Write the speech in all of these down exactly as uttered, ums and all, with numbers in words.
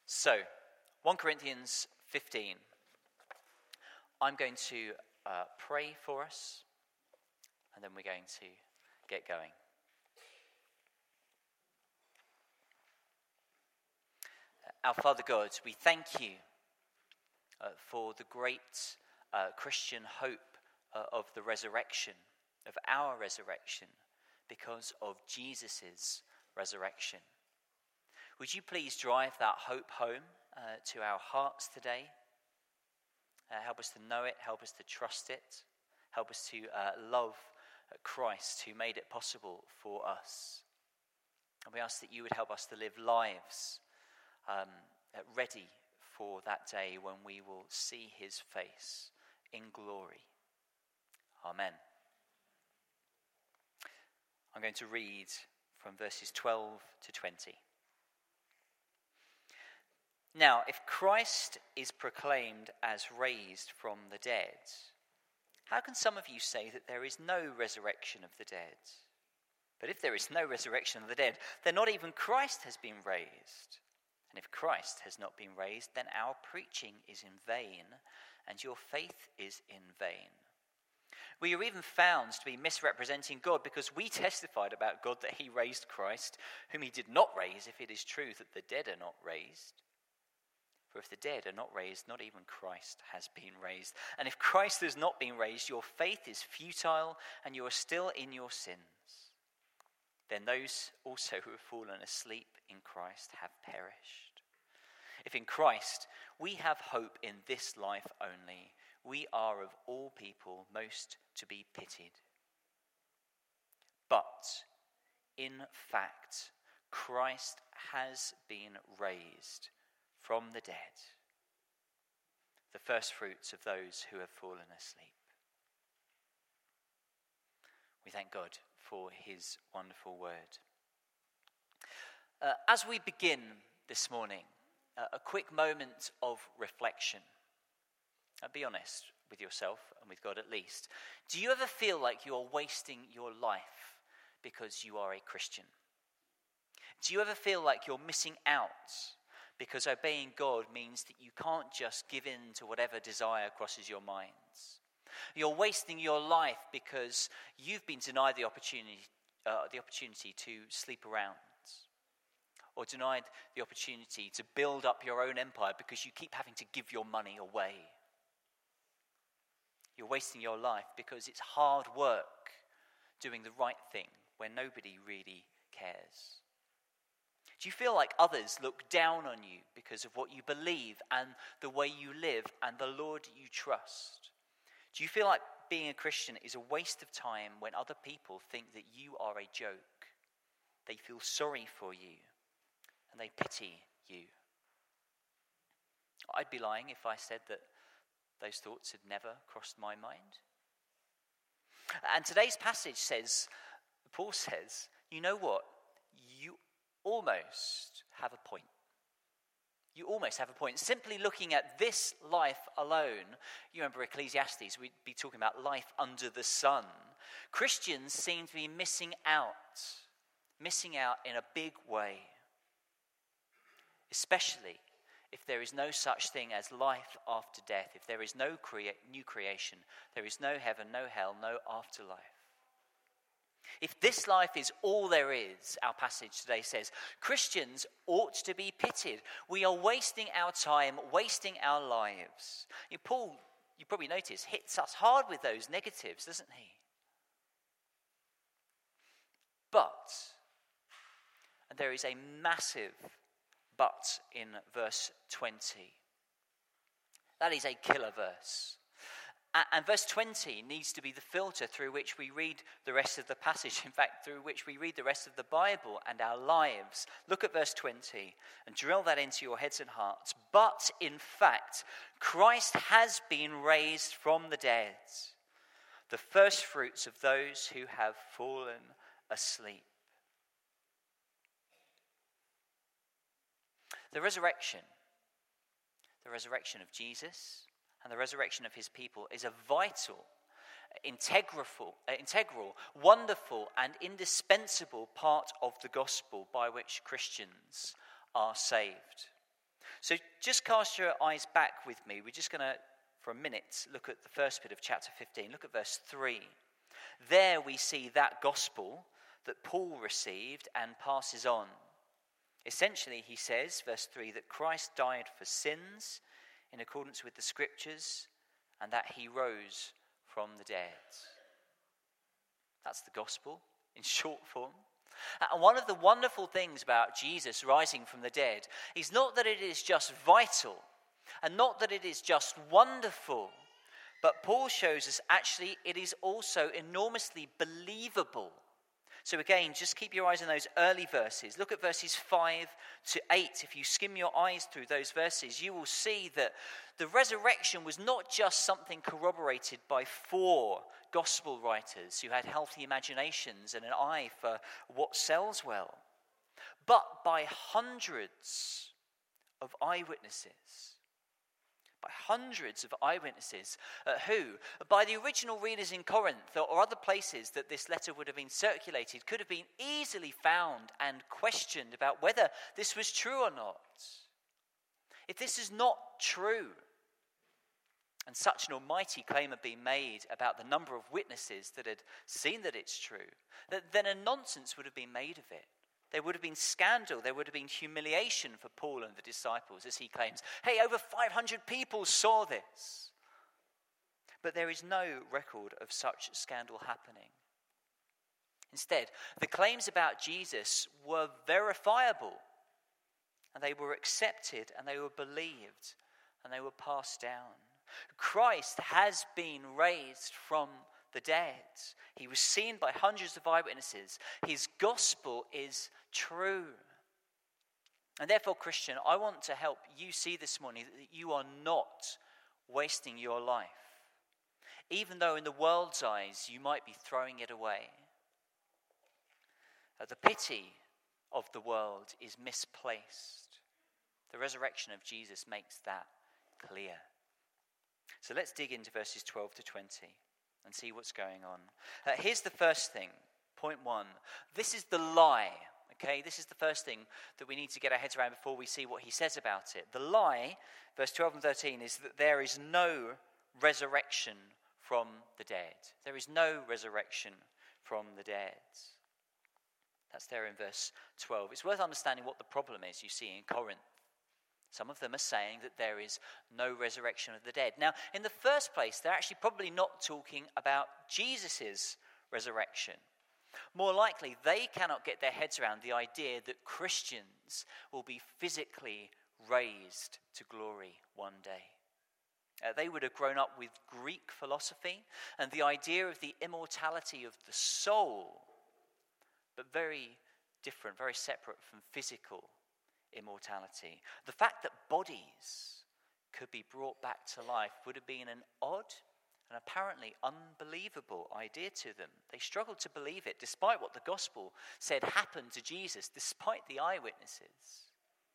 So, First Corinthians fifteen. I'm going to uh, pray for us, and then we're going to get going. Our Father God, we thank you uh, for the great uh, Christian hope uh, of the resurrection, of our resurrection, because of Jesus' resurrection. Would you please drive that hope home uh, to our hearts today? Uh, help us to know it, help us to trust it, help us to uh, love Christ who made it possible for us. And we ask that you would help us to live lives um, ready for that day when we will see his face in glory. Amen. I'm going to read from verses twelve to twenty. Now, if Christ is proclaimed as raised from the dead, how can some of you say that there is no resurrection of the dead? But if there is no resurrection of the dead, then not even Christ has been raised. And if Christ has not been raised, then our preaching is in vain, and your faith is in vain. We are even found to be misrepresenting God because we testified about God that he raised Christ, whom he did not raise, if it is true that the dead are not raised. For if the dead are not raised, not even Christ has been raised. And if Christ has not been raised, your faith is futile, and you are still in your sins. Then those also who have fallen asleep in Christ have perished. If in Christ we have hope in this life only, we are of all people most to be pitied. But in fact, Christ has been raised from the dead, the first fruits of those who have fallen asleep. We thank God for his wonderful word. Uh, as we begin this morning, uh, a quick moment of reflection. Uh, be honest with yourself and with God at least. Do you ever feel like you're wasting your life because you are a Christian? Do you ever feel like you're missing out because obeying God means that you can't just give in to whatever desire crosses your minds? You're wasting your life because you've been denied the opportunity, uh, the opportunity to sleep around, or denied the opportunity to build up your own empire because you keep having to give your money away. You're wasting your life because it's hard work doing the right thing when nobody really cares. Do you feel like others look down on you because of what you believe and the way you live and the Lord you trust? Do you feel like being a Christian is a waste of time when other people think that you are a joke? They feel sorry for you and they pity you. I'd be lying if I said that those thoughts had never crossed my mind. And today's passage says, Paul says, you know what? You almost have a point. You almost have a point. Simply looking at this life alone, you remember Ecclesiastes, we'd be talking about life under the sun. Christians seem to be missing out, missing out in a big way. Especially if there is no such thing as life after death, if there is no crea- new creation, there is no heaven, no hell, no afterlife. If this life is all there is, our passage today says, Christians ought to be pitied. We are wasting our time, wasting our lives. You, Paul, you probably notice, hits us hard with those negatives, doesn't he? But, and there is a massive but in verse twenty. That is a killer verse. And verse twenty needs to be the filter through which we read the rest of the passage. In fact, through which we read the rest of the Bible and our lives. Look at verse twenty and drill that into your heads and hearts. But in fact, Christ has been raised from the dead, the first fruits of those who have fallen asleep. The resurrection, the resurrection of Jesus and the resurrection of his people is a vital, integral, uh, integral, wonderful and indispensable part of the gospel by which Christians are saved. So just cast your eyes back with me. We're just going to, for a minute, look at the first bit of chapter fifteen. Look at verse three. There we see that gospel that Paul received and passes on. Essentially, he says, verse three, that Christ died for sins in accordance with the scriptures and that he rose from the dead. That's the gospel in short form. And one of the wonderful things about Jesus rising from the dead is not that it is just vital and not that it is just wonderful, but Paul shows us actually it is also enormously believable. So again, just keep your eyes on those early verses. Look at verses five to eight. If you skim your eyes through those verses, you will see that the resurrection was not just something corroborated by four gospel writers who had healthy imaginations and an eye for what sells well, but by hundreds of eyewitnesses. By hundreds of eyewitnesses uh, who, by the original readers in Corinth or other places that this letter would have been circulated, could have been easily found and questioned about whether this was true or not. If this is not true, and such an almighty claim had been made about the number of witnesses that had seen that it's true, that then a nonsense would have been made of it. There would have been scandal, there would have been humiliation for Paul and the disciples as he claims, hey, over five hundred people saw this. But there is no record of such scandal happening. Instead, the claims about Jesus were verifiable, and they were accepted, and they were believed, and they were passed down. Christ has been raised from the dead. He was seen by hundreds of eyewitnesses. His gospel is true. And therefore, Christian, I want to help you see this morning that you are not wasting your life, even though in the world's eyes you might be throwing it away. Uh, the pity of the world is misplaced. The resurrection of Jesus makes that clear. So let's dig into verses twelve to twenty. And see what's going on. Uh, here's the first thing, point one. This is the lie, okay? This is the first thing that we need to get our heads around before we see what he says about it. The lie, verse twelve and thirteen, is that there is no resurrection from the dead. There is no resurrection from the dead. That's there in verse twelve. It's worth understanding what the problem is you see in Corinth. Some of them are saying that there is no resurrection of the dead. Now, in the first place, they're actually probably not talking about Jesus' resurrection. More likely, they cannot get their heads around the idea that Christians will be physically raised to glory one day. Uh, they would have grown up with Greek philosophy and the idea of the immortality of the soul, but very different, very separate from physical immortality. The fact that bodies could be brought back to life would have been an odd and apparently unbelievable idea to them. They struggled to believe it, despite what the gospel said happened to Jesus, despite the eyewitnesses.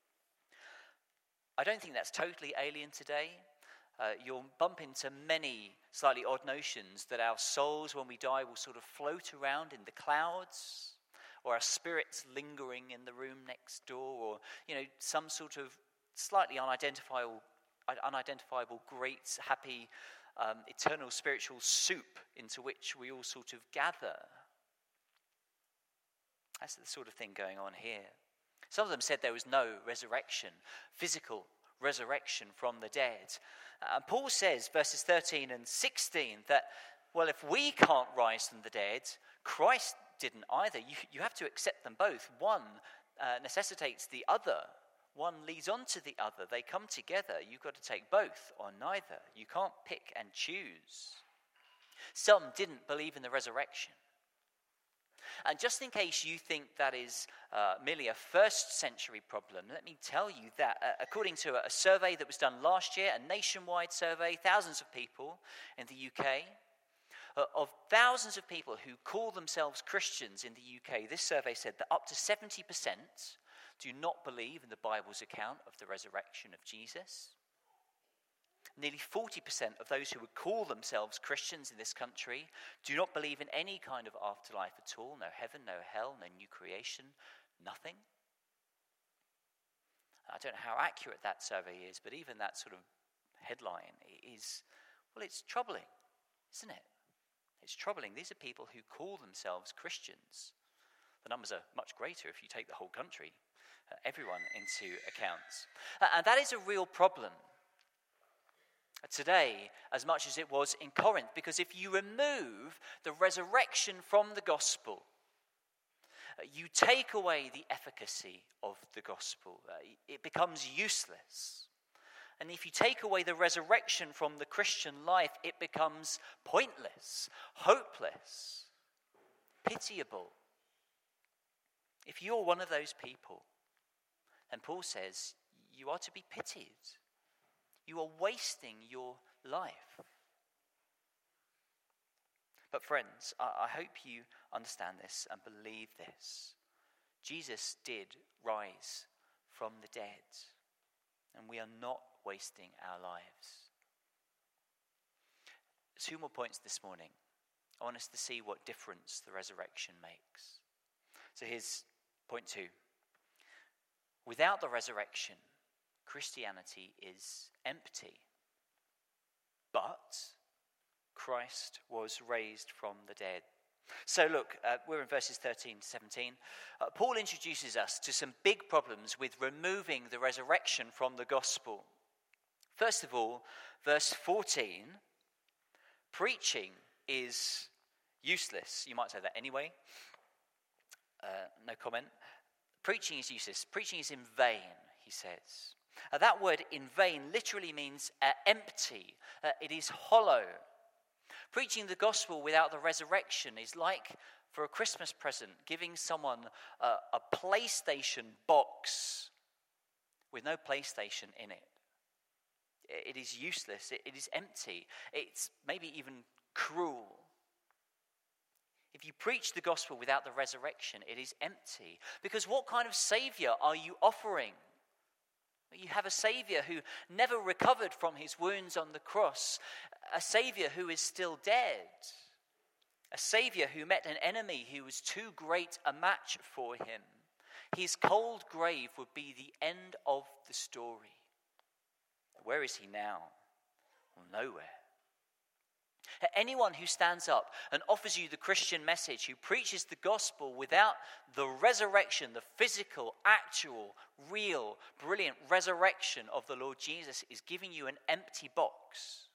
I don't think that's totally alien today. Uh, you'll bump into many slightly odd notions that our souls, when we die, will sort of float around in the clouds, or our spirits lingering in the room next door, or, you know, some sort of slightly unidentifiable, unidentifiable great, happy, um, eternal spiritual soup into which we all sort of gather. That's the sort of thing going on here. Some of them said there was no resurrection, physical resurrection from the dead. And uh, Paul says, verses thirteen and sixteen, that, well, if we can't rise from the dead, Christ didn't either. You, you have to accept them both. One uh, necessitates the other. One leads on to the other. They come together. You've got to take both or neither. You can't pick and choose. Some didn't believe in the resurrection. And just in case you think that is uh, merely a first century problem, let me tell you that uh, according to a survey that was done last year, a nationwide survey, thousands of people in the U K, uh, of thousands of people who call themselves Christians in the U K, this survey said that up to seventy percent do not believe in the Bible's account of the resurrection of Jesus. Nearly forty percent of those who would call themselves Christians in this country do not believe in any kind of afterlife at all. No heaven, no hell, no new creation, nothing. I don't know how accurate that survey is, but even that sort of headline is, well, it's troubling, isn't it? It's troubling. These are people who call themselves Christians. The numbers are much greater if you take the whole country, uh, everyone into account. Uh, and that is a real problem today as much as it was in Corinth, because if you remove the resurrection from the gospel, uh, you take away the efficacy of the gospel. Uh, it becomes useless. And if you take away the resurrection from the Christian life, it becomes pointless, hopeless, pitiable. If you're one of those people, then Paul says you are to be pitied. You are wasting your life. But friends, I, I hope you understand this and believe this. Jesus did rise from the dead, and we are not wasting our lives. Two more points this morning. I want us to see what difference the resurrection makes. So here's point two. Without the resurrection, Christianity is empty. But Christ was raised from the dead. So look, uh, we're in verses thirteen to seventeen. Uh, Paul introduces us to some big problems with removing the resurrection from the gospel. First of all, verse fourteen, preaching is useless. You might say that anyway. Uh, no comment. Preaching is useless. Preaching is in vain, he says. Uh, that word in vain literally means uh, empty. Uh, it is hollow. Preaching the gospel without the resurrection is like, for a Christmas present, giving someone uh, a PlayStation box with no PlayStation in it. It is useless. It, it is empty. It's maybe even cruel. If you preach the gospel without the resurrection, it is empty. Because what kind of savior are you offering? You have a savior who never recovered from his wounds on the cross. A savior who is still dead. A savior who met an enemy who was too great a match for him. His cold grave would be the end of the story. Where is he now? Well, nowhere. Anyone who stands up and offers you the Christian message, who preaches the gospel without the resurrection, the physical, actual, real, brilliant resurrection of the Lord Jesus, is giving you an empty box.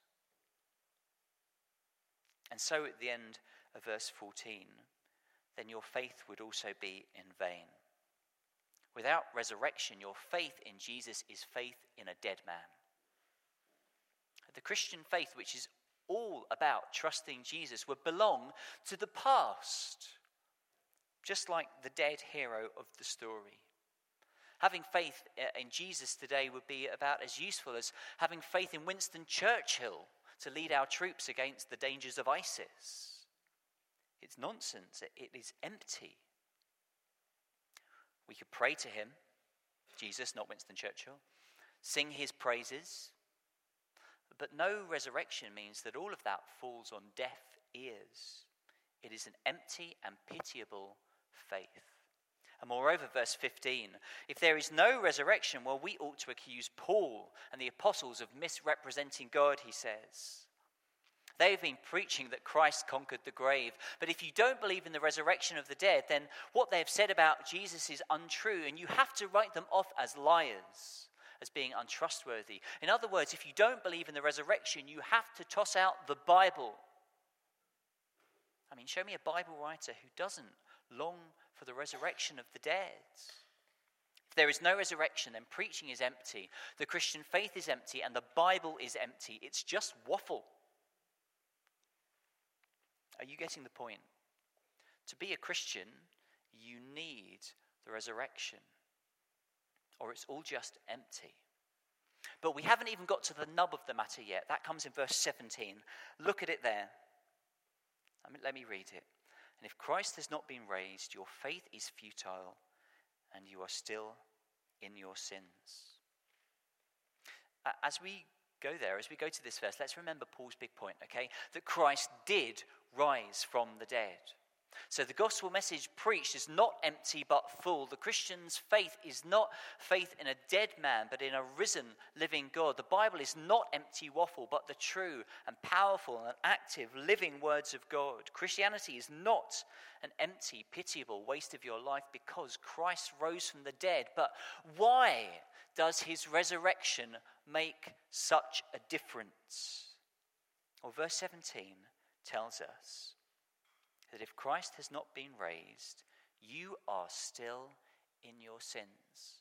And so at the end of verse fourteen, then your faith would also be in vain. Without resurrection, your faith in Jesus is faith in a dead man. The Christian faith, which is all about trusting Jesus, would belong to the past, just like the dead hero of the story. Having faith in Jesus today would be about as useful as having faith in Winston Churchill to lead our troops against the dangers of ISIS. It's nonsense. It is empty. We could pray to him, Jesus, not Winston Churchill, sing his praises, but no resurrection means that all of that falls on deaf ears. It is an empty and pitiable faith. And moreover, verse fifteen, if there is no resurrection, well, we ought to accuse Paul and the apostles of misrepresenting God, he says. They've been preaching that Christ conquered the grave. But if you don't believe in the resurrection of the dead, then what they have said about Jesus is untrue, and you have to write them off as liars, as being untrustworthy. In other words, if you don't believe in the resurrection, you have to toss out the Bible. I mean, show me a Bible writer who doesn't long for the resurrection of the dead. If there is no resurrection, then preaching is empty, the Christian faith is empty, and the Bible is empty. It's just waffle. Are you getting the point? To be a Christian, you need the resurrection, or it's all just empty. But we haven't even got to the nub of the matter yet. That comes in verse seventeen. Look at it there. I mean, let me read it. And if Christ has not been raised, your faith is futile, and you are still in your sins. As we go there, as we go to this verse, let's remember Paul's big point, okay? That Christ did rise from the dead. So the gospel message preached is not empty but full. The Christian's faith is not faith in a dead man but in a risen, living God. The Bible is not empty waffle but the true and powerful and active, living words of God. Christianity is not an empty, pitiable waste of your life because Christ rose from the dead. But why does his resurrection make such a difference? Well, verse seventeen tells us that if Christ has not been raised, you are still in your sins.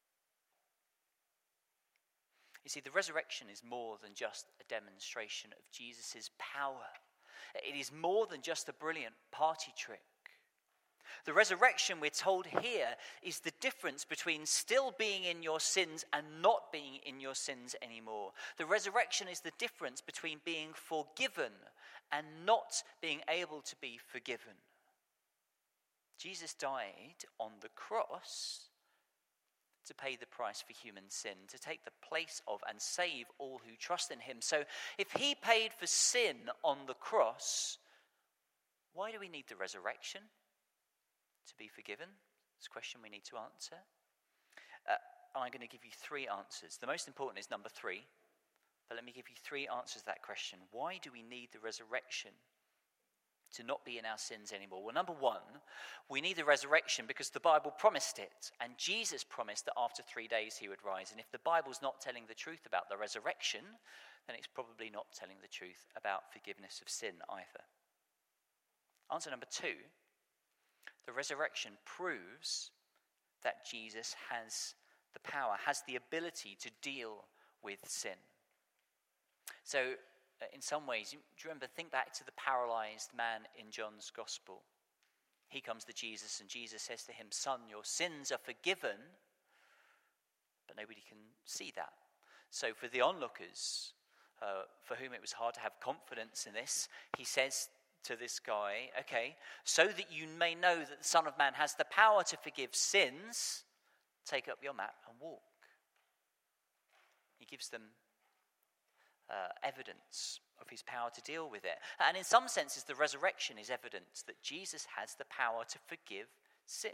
You see, the resurrection is more than just a demonstration of Jesus' power. It is more than just a brilliant party trick. The resurrection, we're told here, is the difference between still being in your sins and not being in your sins anymore. The resurrection is the difference between being forgiven and not being able to be forgiven. Jesus died on the cross to pay the price for human sin, to take the place of and save all who trust in him. So if he paid for sin on the cross, why do we need the resurrection to be forgiven? It's a question we need to answer. Uh, I'm going to give you three answers. The most important is number three, but let me give you three answers to that question. Why do we need the resurrection to not be in our sins anymore? Well, number one, we need the resurrection because the Bible promised it, and Jesus promised that after three days he would rise. And if the Bible's not telling the truth about the resurrection, then it's probably not telling the truth about forgiveness of sin either. Answer number two, the resurrection proves that Jesus has the power, has the ability to deal with sin. So, uh, in some ways, do you remember, think back to the paralyzed man in John's Gospel. He comes to Jesus and Jesus says to him, "Son, your sins are forgiven," but nobody can see that. So for the onlookers, uh, for whom it was hard to have confidence in this, he says to this guy, okay, so that you may know that the Son of Man has the power to forgive sins, take up your mat and walk. He gives them uh, evidence of his power to deal with it. And in some senses, the resurrection is evidence that Jesus has the power to forgive sin.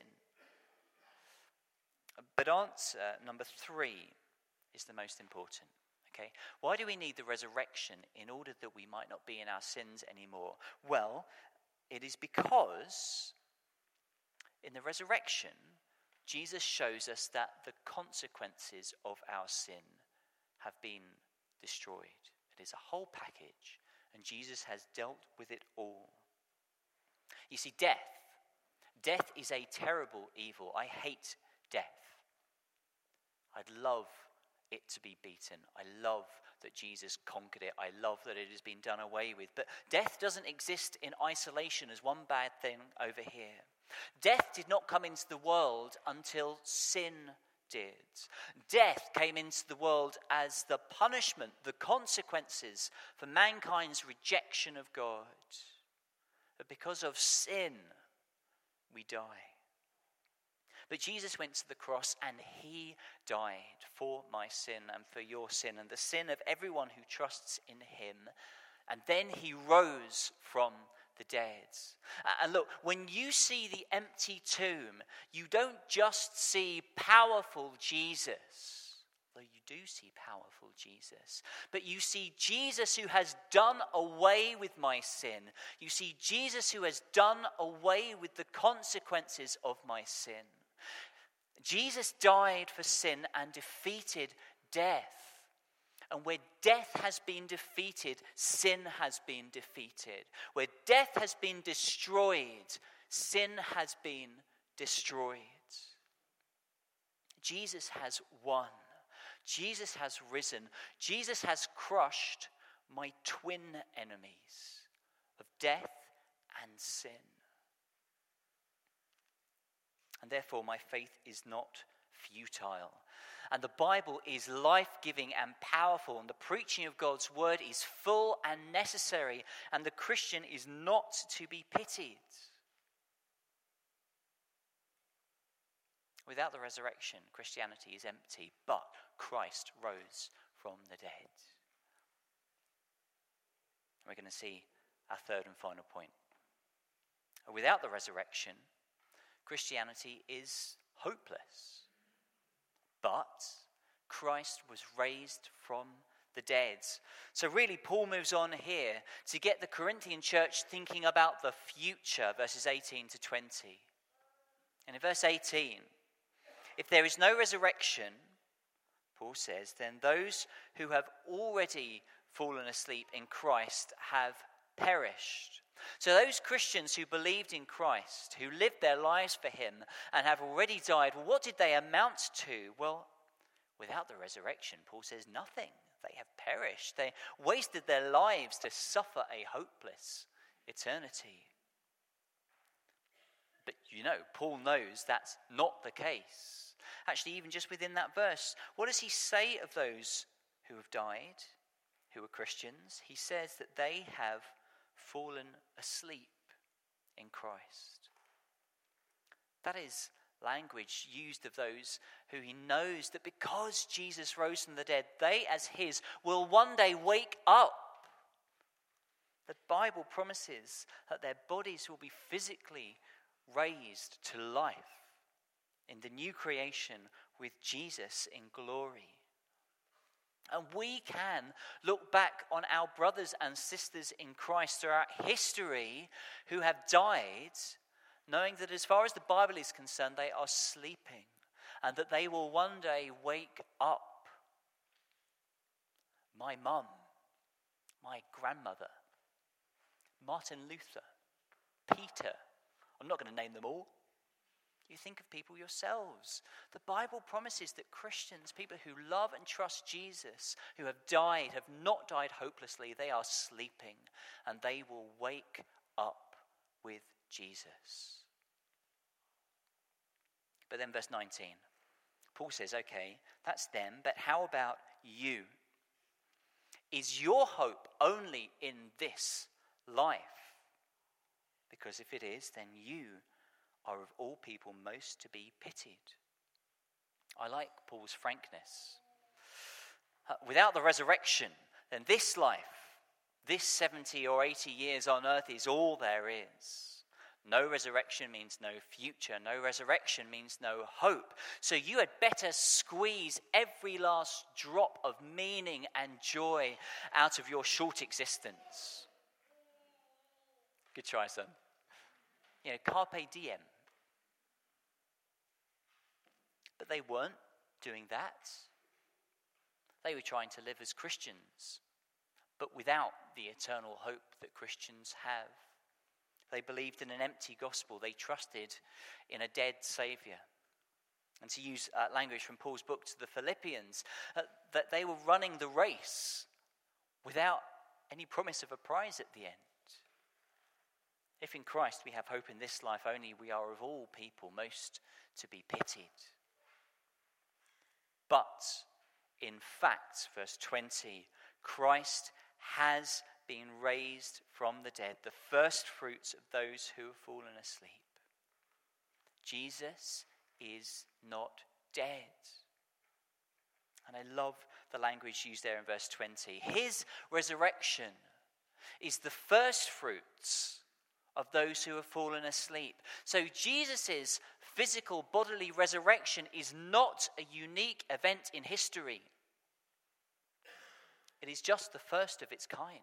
But answer number three is the most important. Okay, why do we need the resurrection in order that we might not be in our sins anymore? Well, it is because in the resurrection, Jesus shows us that the consequences of our sin have been destroyed. It is a whole package, and Jesus has dealt with it all. You see, death, death is a terrible evil. I hate death. I'd love it to be beaten. I love that Jesus conquered it. I love that it has been done away with. But death doesn't exist in isolation as one bad thing over here. Death did not come into the world until sin did. Death came into the world as the punishment, the consequences for mankind's rejection of God. But because of sin, we die. But Jesus went to the cross and he died for my sin and for your sin and the sin of everyone who trusts in him. And then he rose from the dead. And look, when you see the empty tomb, you don't just see powerful Jesus, though you do see powerful Jesus, but you see Jesus who has done away with my sin. You see Jesus who has done away with the consequences of my sin. Jesus died for sin and defeated death. And where death has been defeated, sin has been defeated. Where death has been destroyed, sin has been destroyed. Jesus has won. Jesus has risen. Jesus has crushed my twin enemies of death and sin. And therefore, my faith is not futile. And the Bible is life-giving and powerful. And the preaching of God's word is full and necessary. And the Christian is not to be pitied. Without the resurrection, Christianity is empty. But Christ rose from the dead. We're going to see our third and final point. Without the resurrection, Christianity is hopeless. But Christ was raised from the dead. So really, Paul moves on here to get the Corinthian church thinking about the future, verses eighteen to twenty. And in verse eighteen, if there is no resurrection, Paul says, then those who have already fallen asleep in Christ have perished. So those Christians who believed in Christ, who lived their lives for him and have already died, well, what did they amount to? Well, without the resurrection, Paul says nothing. They have perished. They wasted their lives to suffer a hopeless eternity. But you know, Paul knows that's not the case. Actually, even just within that verse, what does he say of those who have died, who are Christians? He says that they have fallen asleep in Christ. That is language used of those who he knows that because Jesus rose from the dead, they as his will one day wake up. The Bible promises that their bodies will be physically raised to life in the new creation with Jesus in glory. And we can look back on our brothers and sisters in Christ throughout history who have died, knowing that as far as the Bible is concerned, they are sleeping and that they will one day wake up. My mum, my grandmother, Martin Luther, Peter. I'm not going to name them all. You think of people yourselves. The Bible promises that Christians, people who love and trust Jesus, who have died, have not died hopelessly, they are sleeping and they will wake up with Jesus. But then verse nineteen, Paul says, okay, that's them, but how about you? Is your hope only in this life? Because if it is, then you are of all people most to be pitied. I like Paul's frankness. Uh, without the resurrection, then this life, this seventy or eighty years on earth is all there is. No resurrection means no future. No resurrection means no hope. So you had better squeeze every last drop of meaning and joy out of your short existence. Good try, son. You know, carpe diem. But they weren't doing that. They were trying to live as Christians, but without the eternal hope that Christians have. They believed in an empty gospel. They trusted in a dead Saviour. And to use uh, language from Paul's book to the Philippians, uh, that they were running the race without any promise of a prize at the end. If in Christ we have hope in this life only, we are of all people most to be pitied. But in fact, verse twenty, Christ has been raised from the dead, the first fruits of those who have fallen asleep. Jesus is not dead. And I love the language used there in verse twenty. His resurrection is the first fruits of those who have fallen asleep. So Jesus' physical bodily resurrection is not a unique event in history. It is just the first of its kind.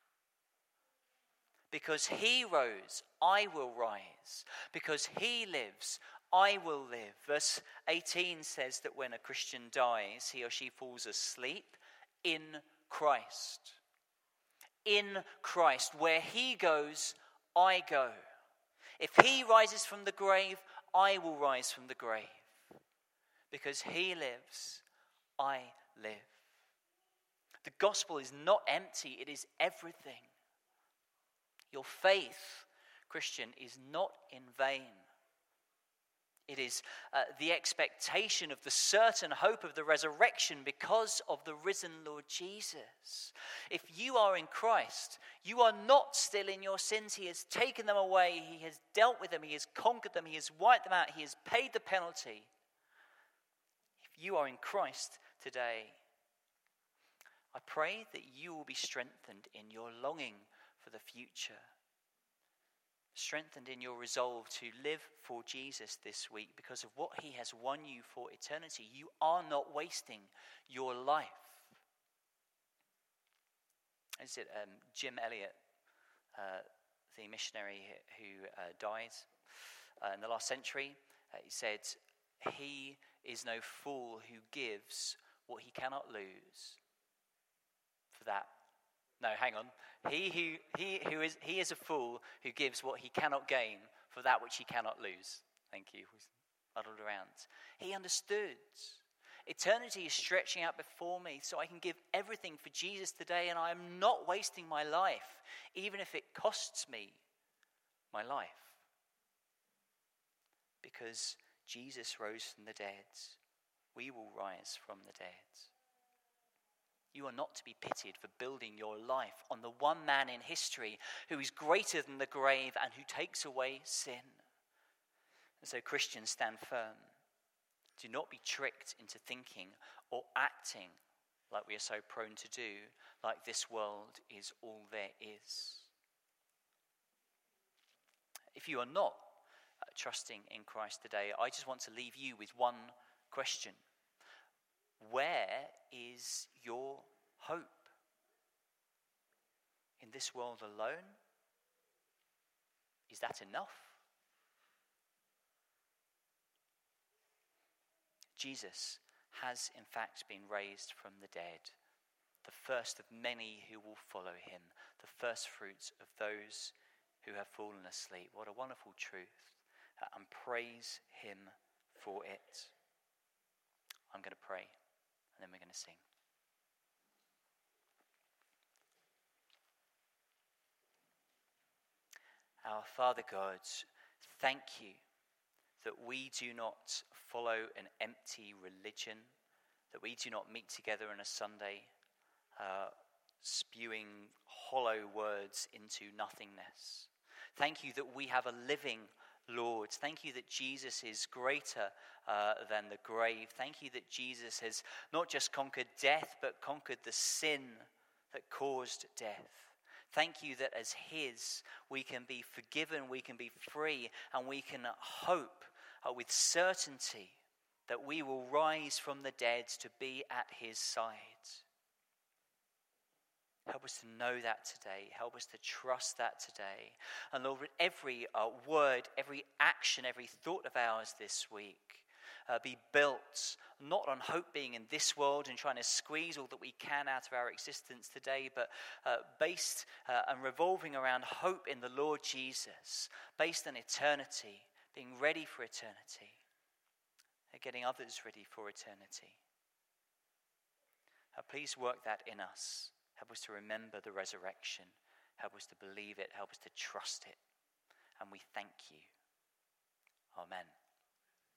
Because he rose, I will rise. Because he lives, I will live. Verse eighteen says that when a Christian dies, he or she falls asleep in Christ. In Christ, where he goes, I go. If he rises from the grave, I will rise from the grave. Because he lives, I live. The gospel is not empty, it is everything. Your faith, Christian, is not in vain. It is uh, the expectation of the certain hope of the resurrection because of the risen Lord Jesus. If you are in Christ, you are not still in your sins. He has taken them away. He has dealt with them. He has conquered them. He has wiped them out. He has paid the penalty. If you are in Christ today, I pray that you will be strengthened in your longing for the future. strengthened in your resolve to live for Jesus this week because of what he has won you for eternity. You are not wasting your life. Is it um, Jim Elliot, uh, the missionary who uh, died uh, in the last century? Uh, he said, "He is no fool who gives what he cannot lose for that." No, hang on. He who he who is he is a fool who gives what he cannot gain for that which he cannot lose. Thank you. Muddled around. He understood. Eternity is stretching out before me, so I can give everything for Jesus today, and I am not wasting my life, even if it costs me my life. Because Jesus rose from the dead, we will rise from the dead. You are not to be pitied for building your life on the one man in history who is greater than the grave and who takes away sin. And so Christians, stand firm. Do not be tricked into thinking or acting like we are so prone to do, like this world is all there is. If you are not uh, trusting in Christ today, I just want to leave you with one question. Where is your hope? In this world alone? Is that enough? Jesus has in fact been raised from the dead, the first of many who will follow him, the first fruits of those who have fallen asleep. What a wonderful truth, uh, and praise him for it. I'm going to pray. And then we're going to sing. Our Father God, thank you that we do not follow an empty religion, that we do not meet together on a Sunday uh, spewing hollow words into nothingness. Thank you that we have a living Lord. Thank you that Jesus is greater uh, than the grave. Thank you that Jesus has not just conquered death, but conquered the sin that caused death. Thank you that as his, we can be forgiven, we can be free, and we can hope uh, with certainty that we will rise from the dead to be at his side. Help us to know that today. Help us to trust that today. And Lord, with every uh, word, every action, every thought of ours this week, uh, be built not on hope being in this world and trying to squeeze all that we can out of our existence today, but uh, based uh, and revolving around hope in the Lord Jesus, based on eternity, being ready for eternity, and getting others ready for eternity. Uh, please work that in us. Help us to remember the resurrection. Help us to believe it. Help us to trust it. And we thank you. Amen.